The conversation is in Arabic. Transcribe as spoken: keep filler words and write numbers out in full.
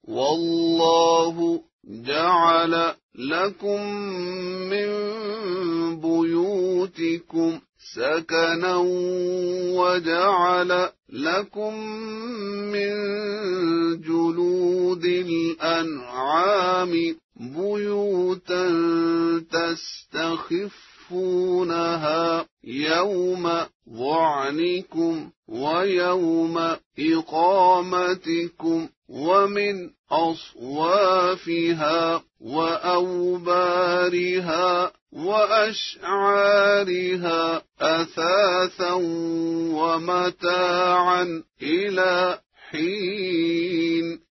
والله جعل لكم من بيوتكم سكنا وجعل لكم من جلود الأنعام بيوتا تستخفونها يوم ظعنكم ويوم إقامتكم ومن أصوافها وأوبارها وأشعارها أثاثا ومتاعا إلى حين.